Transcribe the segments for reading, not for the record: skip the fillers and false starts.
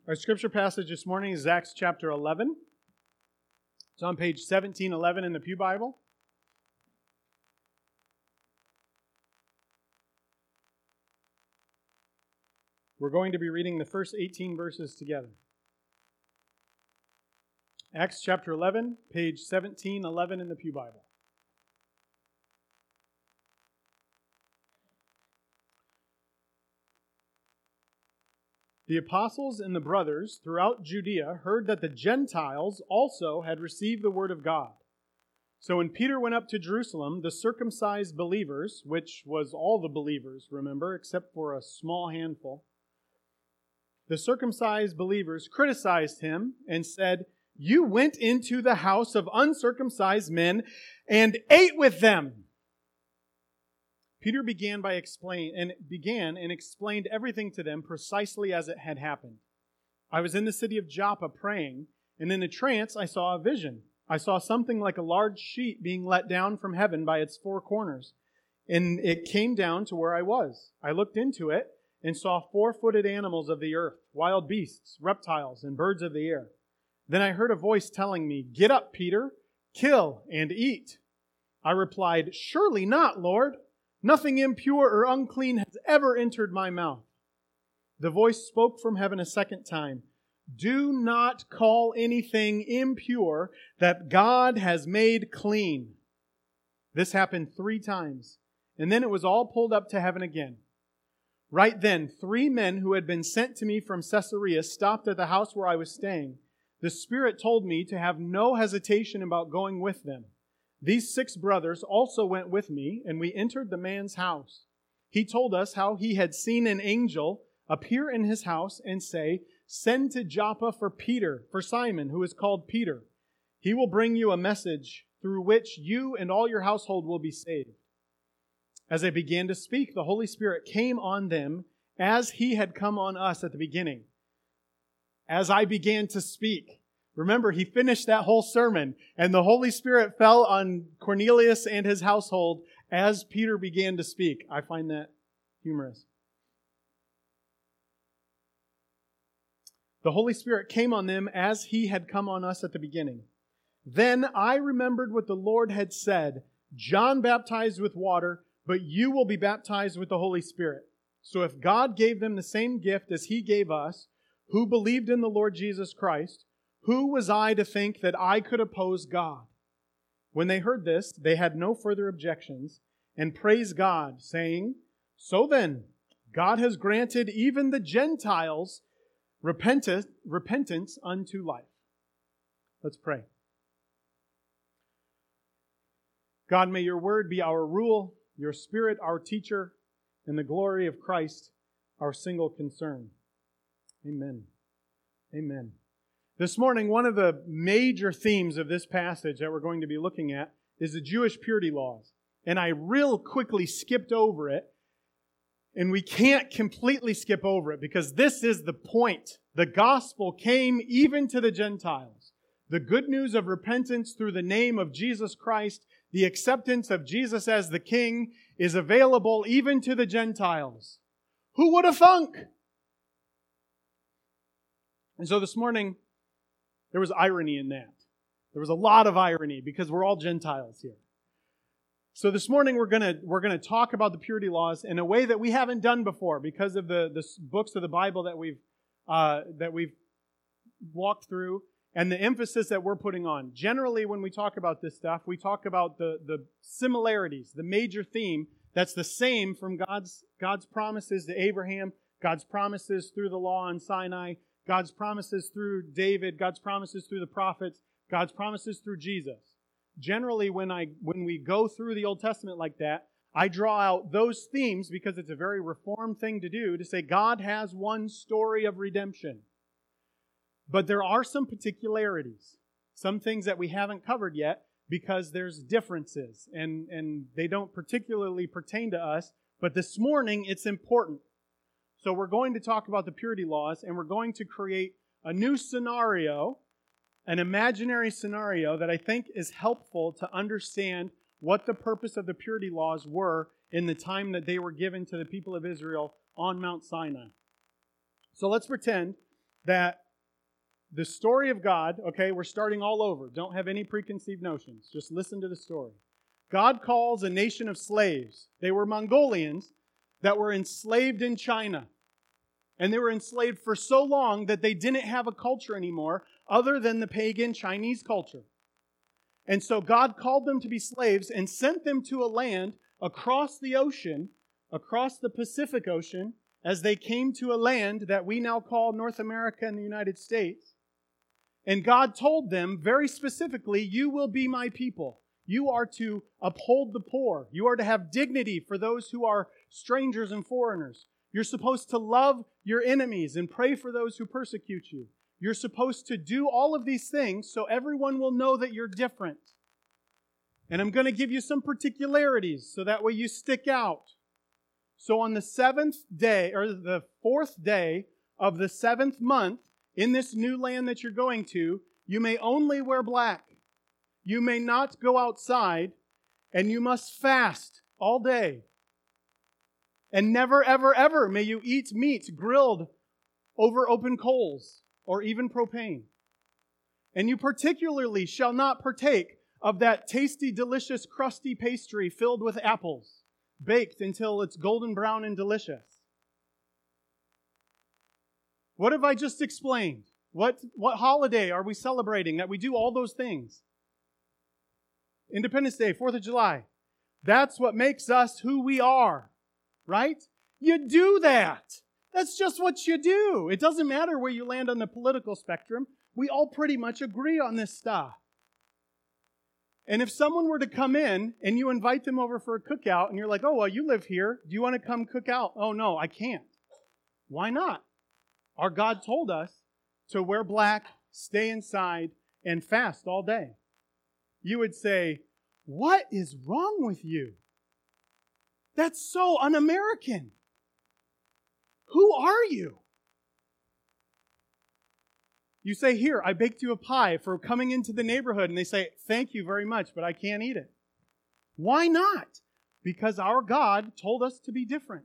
Our scripture passage this morning is Acts chapter 11. It's on page 1711 in the Pew Bible. We're going to be reading the first 18 verses together. Acts chapter 11, page 1711 in the Pew Bible. The apostles and the brothers throughout Judea heard that the Gentiles also had received the word of God. So when Peter went up to Jerusalem, the circumcised believers, which was all the believers, remember, except for a small handful, the circumcised believers criticized him and said, "You went into the house of uncircumcised men and ate with them." Peter began and explained everything to them precisely as it had happened. "I was in the city of Joppa praying, and in a trance I saw a vision. I saw something like a large sheet being let down from heaven by its four corners, and it came down to where I was. I looked into it and saw four-footed animals of the earth, wild beasts, reptiles, and birds of the air. Then I heard a voice telling me, 'Get up, Peter, kill and eat.' I replied, 'Surely not, Lord. Nothing impure or unclean has ever entered my mouth.' The voice spoke from heaven a second time, 'Do not call anything impure that God has made clean.' This happened 3 times, and then it was all pulled up to heaven again. Right then, 3 men who had been sent to me from Caesarea stopped at the house where I was staying. The Spirit told me to have no hesitation about going with them. These 6 brothers also went with me, and we entered the man's house. He told us how he had seen an angel appear in his house and say, 'Send to Joppa for Simon, who is called Peter. He will bring you a message through which you and all your household will be saved.' As I began to speak, the Holy Spirit came on them as He had come on us at the beginning. As I began to speak." Remember, he finished that whole sermon, and the Holy Spirit fell on Cornelius and his household as Peter began to speak. I find that humorous. The Holy Spirit came on them as He had come on us at the beginning. Then I remembered what the Lord had said, 'John baptized with water, but you will be baptized with the Holy Spirit.' So if God gave them the same gift as He gave us, who believed in the Lord Jesus Christ, who was I to think that I could oppose God?" When they heard this, they had no further objections and praised God, saying, "So then, God has granted even the Gentiles repentance unto life." Let's pray. God, may your word be our rule, your Spirit our teacher, and the glory of Christ our single concern. Amen. Amen. This morning, one of the major themes of this passage that we're going to be looking at is the Jewish purity laws. And I real quickly skipped over it. And we can't completely skip over it because this is the point. The gospel came even to the Gentiles. The good news of repentance through the name of Jesus Christ, the acceptance of Jesus as the King, is available even to the Gentiles. Who would have thunk? And so this morning, there was irony in that. There was a lot of irony because we're all Gentiles here. So this morning we're gonna talk about the purity laws in a way that we haven't done before because of the books of the Bible that we've walked through and the emphasis that we're putting on. Generally, when we talk about this stuff, we talk about the similarities, the major theme that's the same from God's promises to Abraham, God's promises through the law on Sinai, God's promises through David, God's promises through the prophets, God's promises through Jesus. Generally, when we go through the Old Testament like that, I draw out those themes because it's a very reformed thing to do, to say God has one story of redemption. But there are some particularities, some things that we haven't covered yet because there's differences, and they don't particularly pertain to us, but this morning it's important. So we're going to talk about the purity laws, and we're going to create a new scenario, an imaginary scenario that I think is helpful to understand what the purpose of the purity laws were in the time that they were given to the people of Israel on Mount Sinai. So let's pretend that the story of God, okay, we're starting all over. Don't have any preconceived notions. Just listen to the story. God calls a nation of slaves. They were Mongolians that were enslaved in China. And they were enslaved for so long that they didn't have a culture anymore other than the pagan Chinese culture. And so God called them to be slaves and sent them to a land across the ocean, across the Pacific Ocean, as they came to a land that we now call North America and the United States. And God told them very specifically, you will be my people. You are to uphold the poor. You are to have dignity for those who are strangers and foreigners. You're supposed to love your enemies and pray for those who persecute you. You're supposed to do all of these things so everyone will know that you're different. And I'm going to give you some particularities so that way you stick out. So on the 7th day, or the 4th day of the 7th month, in this new land that you're going to, you may only wear black. You may not go outside, and you must fast all day. And never, ever, ever may you eat meat grilled over open coals or even propane. And you particularly shall not partake of that tasty, delicious, crusty pastry filled with apples, baked until it's golden brown and delicious. What have I just explained? What holiday are we celebrating that we do all those things? Independence Day, 4th of July. That's what makes us who we are, right? You do that. That's just what you do. It doesn't matter where you land on the political spectrum. We all pretty much agree on this stuff. And if someone were to come in and you invite them over for a cookout and you're like, oh, well, you live here. Do you want to come cook out? Oh, no, I can't. Why not? Our God told us to wear black, stay inside, and fast all day. You would say, what is wrong with you? That's so un-American. Who are you? You say, here, I baked you a pie for coming into the neighborhood. And they say, thank you very much, but I can't eat it. Why not? Because our God told us to be different.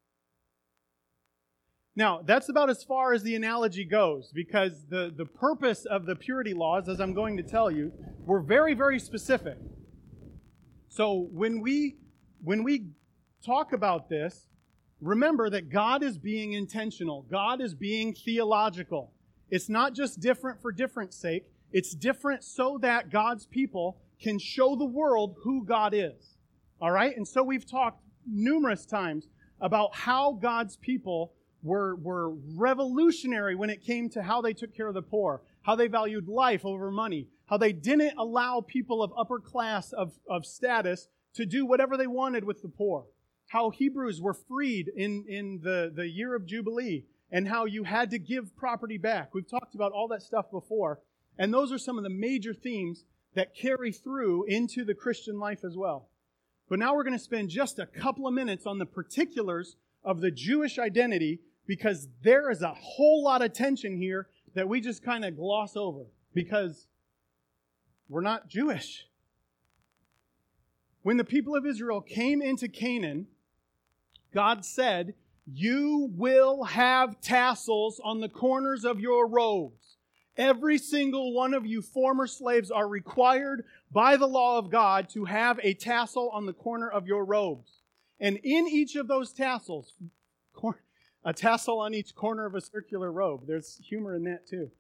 Now, that's about as far as the analogy goes, because the purpose of the purity laws, as I'm going to tell you, were very, very specific. So when we talk about this, remember that God is being intentional. God is being theological. It's not just different for difference sake. It's different so that God's people can show the world who God is. All right? And so we've talked numerous times about how God's people were revolutionary when it came to how they took care of the poor, how they valued life over money, how they didn't allow people of upper class of status to do whatever they wanted with the poor, how Hebrews were freed in the year of Jubilee, and how you had to give property back. We've talked about all that stuff before, and those are some of the major themes that carry through into the Christian life as well. But now we're going to spend just a couple of minutes on the particulars of the Jewish identity, because there is a whole lot of tension here that we just kind of gloss over because we're not Jewish. When the people of Israel came into Canaan, God said, you will have tassels on the corners of your robes. Every single one of you former slaves are required by the law of God to have a tassel on the corner of your robes. And in each of those tassels, a tassel on each corner of a circular robe. There's humor in that too.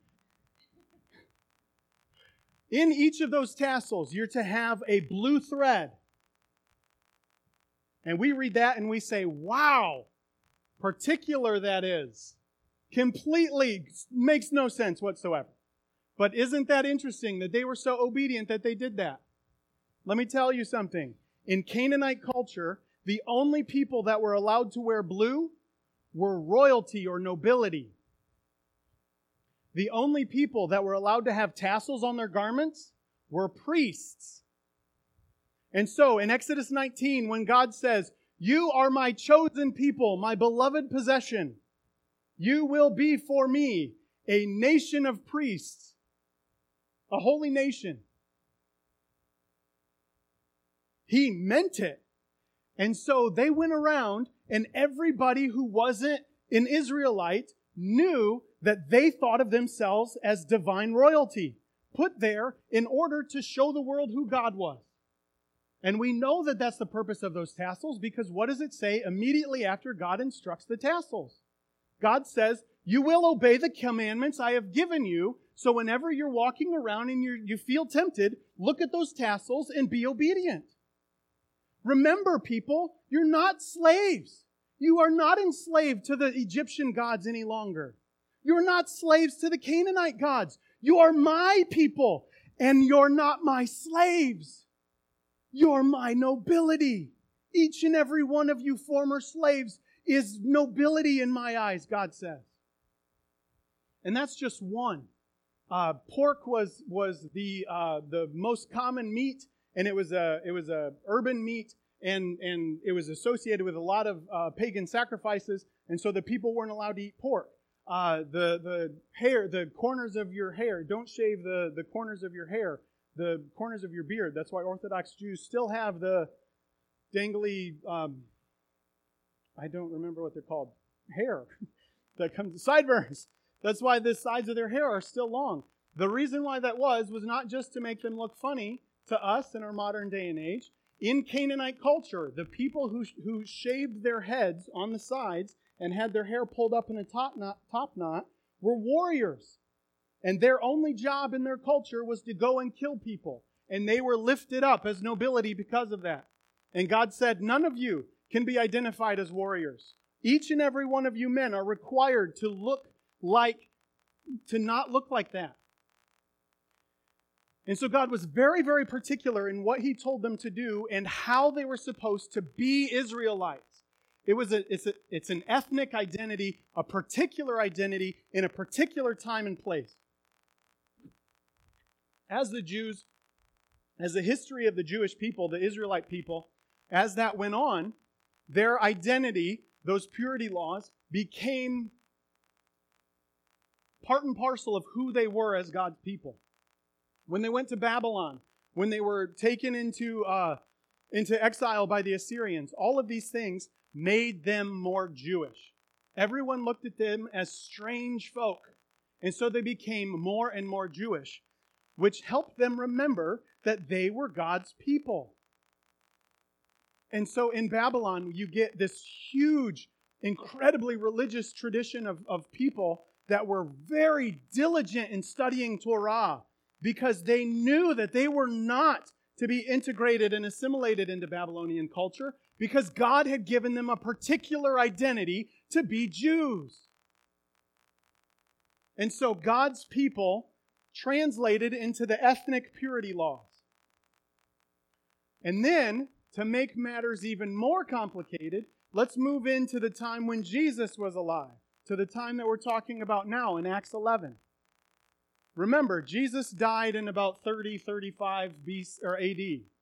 In each of those tassels, you're to have a blue thread. And we read that and we say, wow, particular that is. Completely makes no sense whatsoever. But isn't that interesting that they were so obedient that they did that? Let me tell you something. In Canaanite culture, the only people that were allowed to wear blue were royalty or nobility. The only people that were allowed to have tassels on their garments were priests. And so in Exodus 19, when God says, you are my chosen people, my beloved possession, you will be for me a nation of priests, a holy nation. He meant it. And so they went around, and everybody who wasn't an Israelite knew that they thought of themselves as divine royalty, put there in order to show the world who God was. And we know that that's the purpose of those tassels, because what does it say immediately after God instructs the tassels? God says, you will obey the commandments I have given you, so whenever you're walking around and you feel tempted, look at those tassels and be obedient. Remember, people, you're not slaves. You are not enslaved to the Egyptian gods any longer. You are not slaves to the Canaanite gods. You are my people, and you're not my slaves. You're my nobility. Each and every one of you former slaves is nobility in my eyes, God says. And that's just one. Pork was the most common meat, and it was a urban meat, and it was associated with a lot of pagan sacrifices, and so the people weren't allowed to eat pork. The hair, the corners of your hair, don't shave the corners of your hair, the corners of your beard. That's why Orthodox Jews still have the dangly, I don't remember what they're called, hair that comes, sideburns. That's why the sides of their hair are still long. The reason why that was not just to make them look funny to us in our modern day and age. In Canaanite culture, the people who shaved their heads on the sides and had their hair pulled up in a top knot were warriors. And their only job in their culture was to go and kill people. And they were lifted up as nobility because of that. And God said, none of you can be identified as warriors. Each and every one of you men are required to not look like that. And so God was very, very particular in what He told them to do and how they were supposed to be Israelites. It's an ethnic identity, a particular identity in a particular time and place. As the history of the Jewish people, the Israelite people, as that went on, their identity, those purity laws, became part and parcel of who they were as God's people. When they went to Babylon, when they were taken into exile by the Assyrians, all of these things made them more Jewish. Everyone looked at them as strange folk. And so they became more and more Jewish, which helped them remember that they were God's people. And so in Babylon, you get this huge, incredibly religious tradition of people that were very diligent in studying Torah, because they knew that they were not to be integrated and assimilated into Babylonian culture, because God had given them a particular identity to be Jews. And so God's people translated into the ethnic purity laws. And then, to make matters even more complicated, let's move into the time when Jesus was alive, to the time that we're talking about now in Acts 11. Remember, Jesus died in about 35 BC or AD.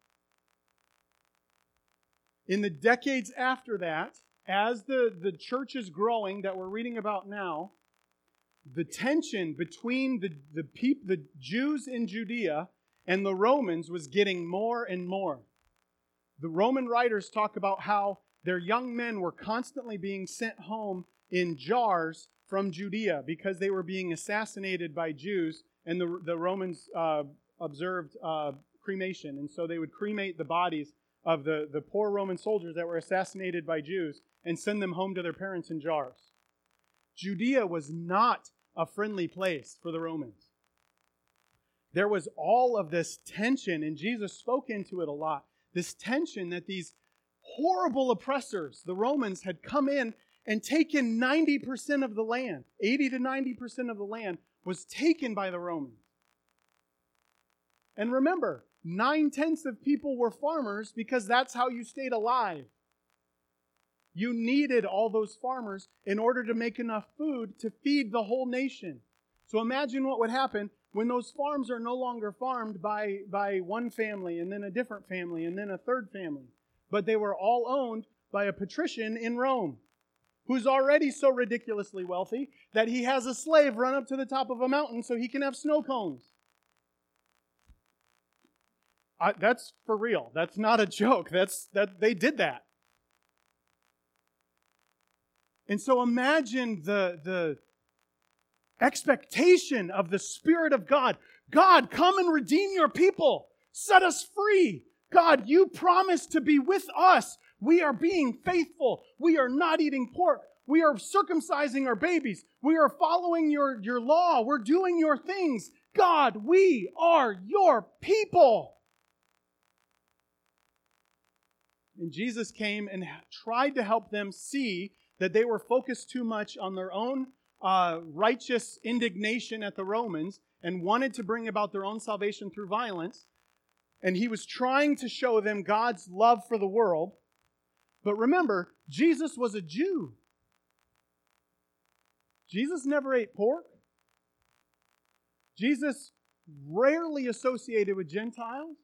In the decades after that, as the church is growing that we're reading about now, the tension between the Jews in Judea and the Romans was getting more and more. The Roman writers talk about how their young men were constantly being sent home in jars from Judea because they were being assassinated by Jews, and the Romans observed cremation. And so they would cremate the bodies of the poor Roman soldiers that were assassinated by Jews and send them home to their parents in jars. Judea was not a friendly place for the Romans. There was all of this tension, and Jesus spoke into it a lot. This tension that these horrible oppressors, the Romans, had come in and taken 90% of the land. 80 to 90% of the land was taken by the Romans. And remember, 9/10 of people were farmers because that's how you stayed alive. You needed all those farmers in order to make enough food to feed the whole nation. So imagine what would happen when those farms are no longer farmed by one family and then a different family and then a third family. But they were all owned by a patrician in Rome, who's already so ridiculously wealthy that he has a slave run up to the top of a mountain so he can have snow cones. That's for real. That's not a joke. They did that. And so imagine the expectation of the Spirit of God. God, come and redeem your people. Set us free. God, you promised to be with us. We are being faithful. We are not eating pork. We are circumcising our babies. We are following your law. We're doing your things. God, we are your people. And Jesus came and tried to help them see that they were focused too much on their own righteous indignation at the Romans and wanted to bring about their own salvation through violence. And he was trying to show them God's love for the world. But remember, Jesus was a Jew. Jesus never ate pork. Jesus rarely associated with Gentiles.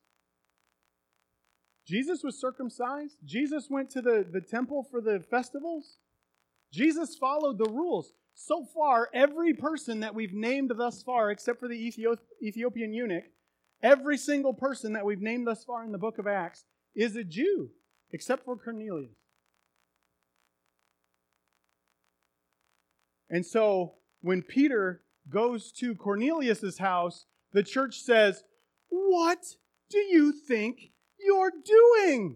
Jesus was circumcised. Jesus went to the temple for the festivals. Jesus followed the rules. So far, every person that we've named thus far, except for the Ethiopian eunuch, every single person that we've named thus far in the book of Acts is a Jew, except for Cornelius. And so, when Peter goes to Cornelius' house, the church says, "What do you think you're doing?"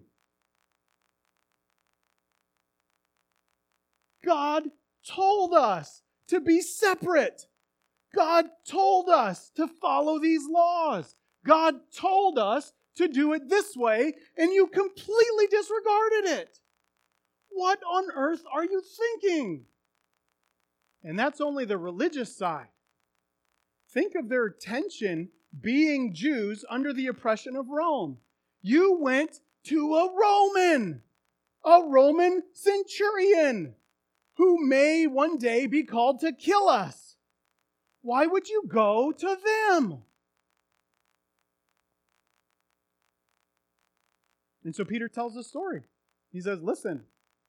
God told us to be separate. God told us to follow these laws. God told us to do it this way, and you completely disregarded it. What on earth are you thinking? And that's only the religious side. Think of their tension being Jews under the oppression of Rome. You went to a Roman centurion, who may one day be called to kill us. Why would you go to them? And so Peter tells a story. He says, listen,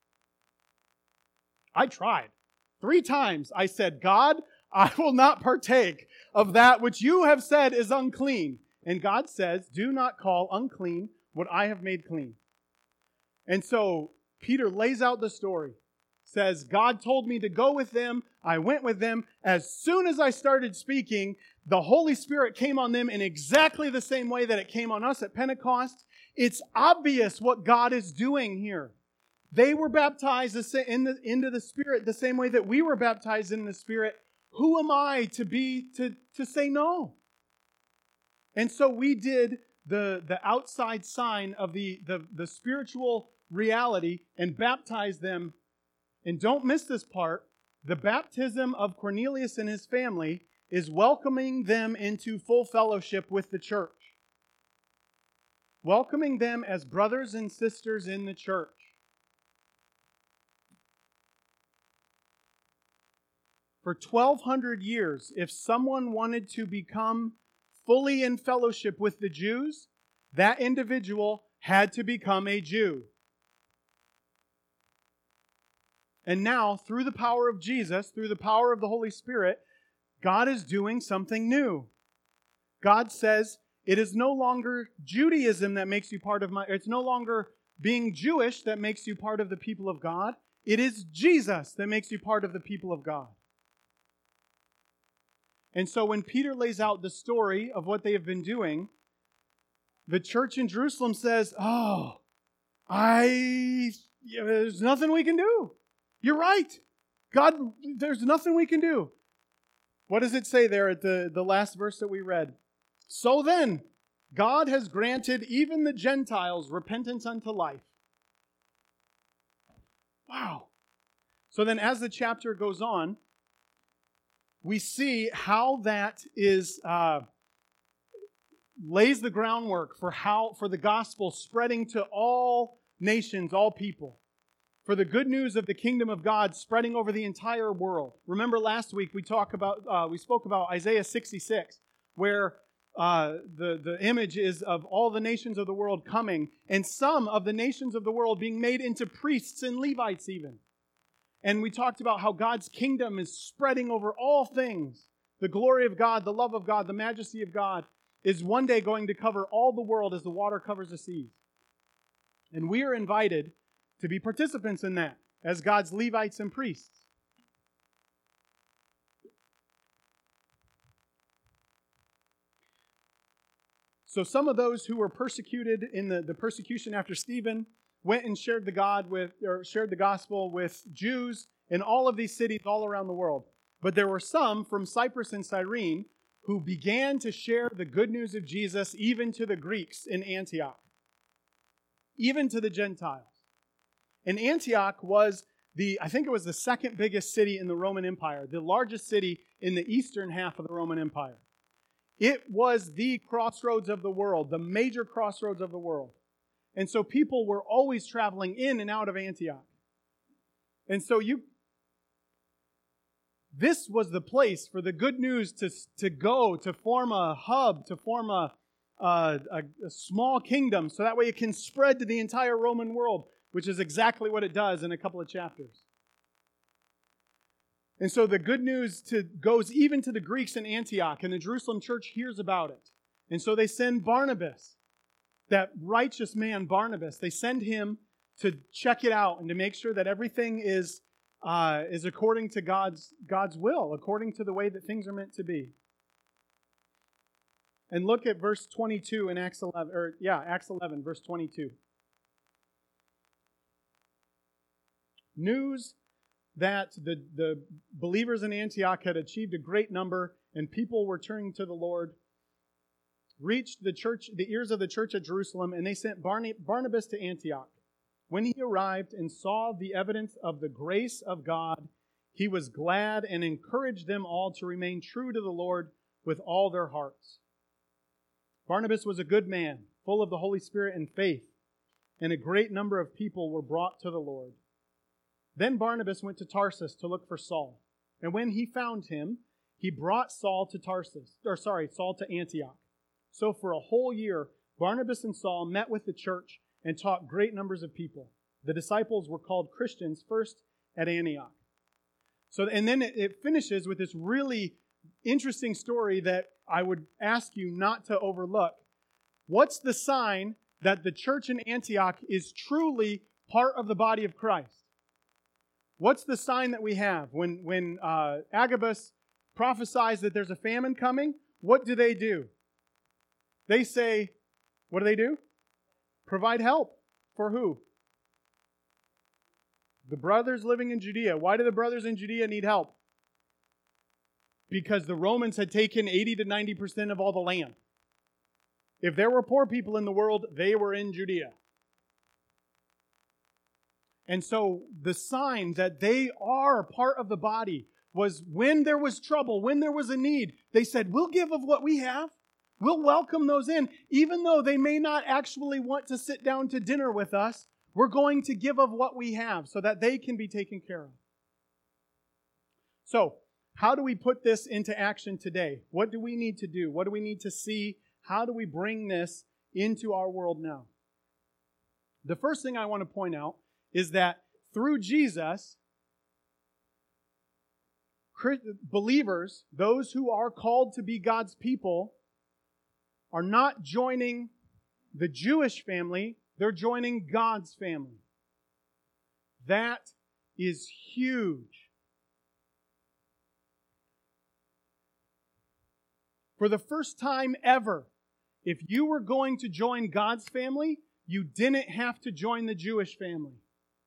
I tried. 3 times I said, God, I will not partake of that which you have said is unclean. And God says, do not call unclean what I have made clean. And so Peter lays out the story. Says, God told me to go with them. I went with them. As soon as I started speaking, the Holy Spirit came on them in exactly the same way that it came on us at Pentecost. It's obvious what God is doing here. They were baptized into the Spirit the same way that we were baptized in the Spirit. Who am I to say no? And so we did the outside sign of the spiritual reality and baptized them. And don't miss this part. The baptism of Cornelius and his family is welcoming them into full fellowship with the church. Welcoming them as brothers and sisters in the church. For 1,200 years, if someone wanted to become fully in fellowship with the Jews, that individual had to become a Jew. And now, through the power of Jesus, through the power of the Holy Spirit, God is doing something new. God says, it is no longer Judaism that makes you part of it's no longer being Jewish that makes you part of the people of God. It is Jesus that makes you part of the people of God. And so when Peter lays out the story of what they have been doing, the church in Jerusalem says, there's nothing we can do. You're right. God, there's nothing we can do. What does it say there at the last verse that we read? So then, God has granted even the Gentiles repentance unto life. Wow. So then as the chapter goes on, we see how that is lays the groundwork for the gospel spreading to all nations, all people. For the good news of the kingdom of God spreading over the entire world. Remember last week we spoke about Isaiah 66, where the image is of all the nations of the world coming, and some of the nations of the world being made into priests and Levites even. And we talked about how God's kingdom is spreading over all things. The glory of God, the love of God, the majesty of God is one day going to cover all the world as the water covers the seas. And we are invited to be participants in that as God's Levites and priests. So some of those who were persecuted in the persecution after Stephen went and shared the gospel with Jews in all of these cities all around the world. But there were some from Cyprus and Cyrene who began to share the good news of Jesus even to the Greeks in Antioch, even to the Gentiles. And Antioch was I think it was the second biggest city in the Roman Empire, the largest city in the eastern half of the Roman Empire. It was the crossroads of the world, the major crossroads of the world. And so people were always traveling in and out of Antioch. And so this was the place for the good news to go, to form a hub, to form a small kingdom, so that way it can spread to the entire Roman world, which is exactly what it does in a couple of chapters. And so the good news goes even to the Greeks in Antioch, and the Jerusalem church hears about it. And so they send Barnabas, that righteous man Barnabas, they send him to check it out and to make sure that everything is according to God's will, according to the way that things are meant to be. And look at verse 22 in Acts 11, verse 22. News that the believers in Antioch had achieved a great number and people were turning to the Lord reached the ears of the church at Jerusalem, and they sent Barnabas to Antioch. When he arrived and saw the evidence of the grace of God, he was glad and encouraged them all to remain true to the Lord with all their hearts. Barnabas was a good man, full of the Holy Spirit and faith, and a great number of people were brought to the Lord. Then Barnabas went to Tarsus to look for Saul, and when he found him, he brought Saul to Antioch. So for a whole year, Barnabas and Saul met with the church and taught great numbers of people. The disciples were called Christians first at Antioch. And then it finishes with this really interesting story that I would ask you not to overlook. What's the sign that the church in Antioch is truly part of the body of Christ? What's the sign that we have? When Agabus prophesies that there's a famine coming, what do? They say, what do? Provide help. For who? The brothers living in Judea. Why do the brothers in Judea need help? Because the Romans had taken 80 to 90% of all the land. If there were poor people in the world, they were in Judea. And so the sign that they are part of the body was when there was trouble, when there was a need, they said, we'll give of what we have. We'll welcome those in. Even though they may not actually want to sit down to dinner with us, we're going to give of what we have so that they can be taken care of. So, how do we put this into action today? What do we need to do? What do we need to see? How do we bring this into our world now? The first thing I want to point out is that through Jesus, believers, those who are called to be God's people, are not joining the Jewish family, they're joining God's family. That is huge. For the first time ever, if you were going to join God's family, you didn't have to join the Jewish family.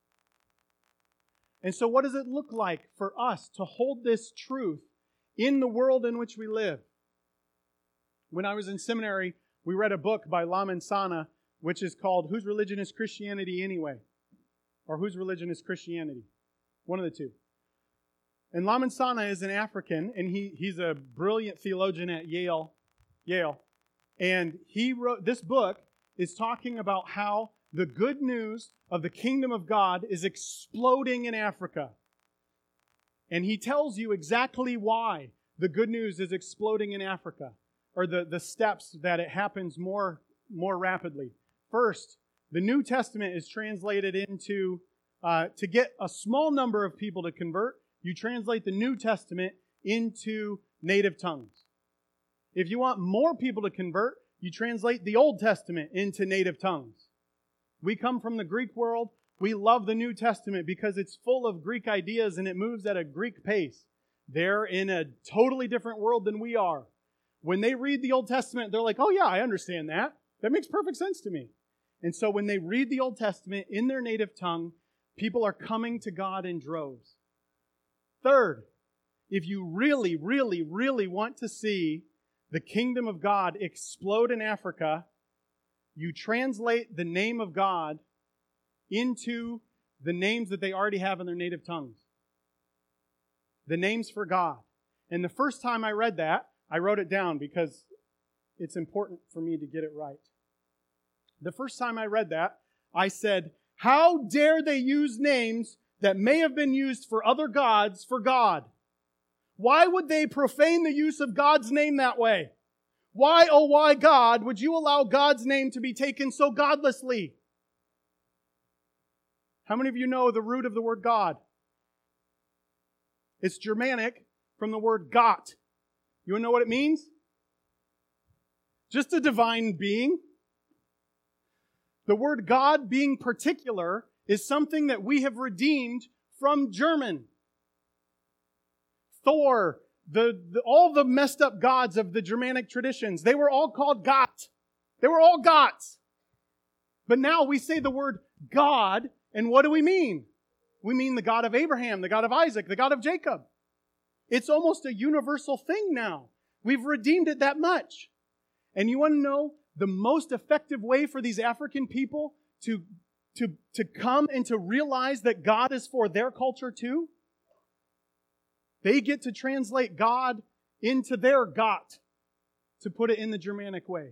And so what does it look like for us to hold this truth in the world in which we live? When I was in seminary, we read a book by Laman Sana, which is called Whose Religion is Christianity Anyway? Or Whose Religion is Christianity? One of the two. And Laman Sana is an African, and he's a brilliant theologian at Yale. And he wrote, this book is talking about how the good news of the kingdom of God is exploding in Africa. And he tells you exactly why the good news is exploding in Africa, or the steps that it happens more rapidly. First, the New Testament is translated into, to get a small number of people to convert, you translate the New Testament into native tongues. If you want more people to convert, you translate the Old Testament into native tongues. We come from the Greek world. We love the New Testament because it's full of Greek ideas and it moves at a Greek pace. They're in a totally different world than we are. when they read the Old Testament, they're like, oh yeah, I understand that. That makes perfect sense to me. And so when they read the Old Testament in their native tongue, people are coming to God in droves. Third, if you really, really, really want to see the kingdom of God explode in Africa, you translate the name of God into the names that they already have in their native tongues. The names for God. And the first time I read that, I wrote it down because it's important for me to get it right. The first time I read that, I said, how dare they use names that may have been used for other gods for God? Why would they profane the use of God's name that way? Why, oh why, God, would you allow God's name to be taken so godlessly? How many of you know the root of the word God? It's Germanic from the word Gott. You want to know what it means? Just a divine being. The word God, being particular, is something that we have redeemed from German. Thor, all the messed up gods of the Germanic traditions, they were all called Gott. They were all gods. But now we say the word God, and what do we mean? We mean the God of Abraham, the God of Isaac, the God of Jacob. It's almost a universal thing now. We've redeemed it that much. And you want to know the most effective way for these African people to come and to realize that God is for their culture too? They get to translate God into their Gott, to put it in the Germanic way.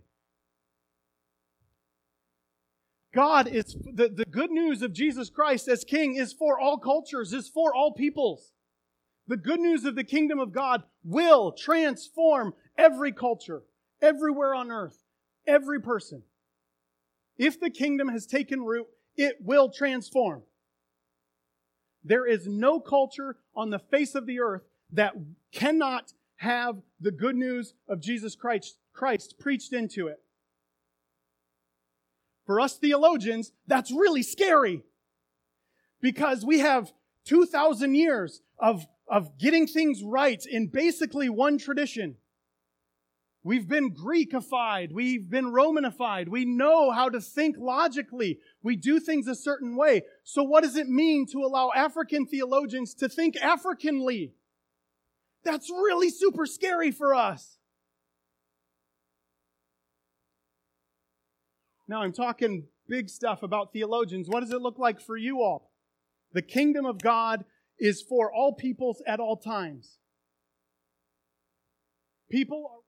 God is, the good news of Jesus Christ as King is for all cultures, is for all peoples. The good news of the kingdom of God will transform every culture, everywhere on earth, every person. If the kingdom has taken root, it will transform. There is no culture on the face of the earth that cannot have the good news of Jesus Christ preached into it. For us theologians, that's really scary because we have 2,000 years of getting things right in basically one tradition. We've been Greekified. We've been Romanified. We know how to think logically. We do things a certain way. So what does it mean to allow African theologians to think Africanly? That's really super scary for us. Now I'm talking big stuff about theologians. What does it look like for you all? The kingdom of God is for all peoples at all times. People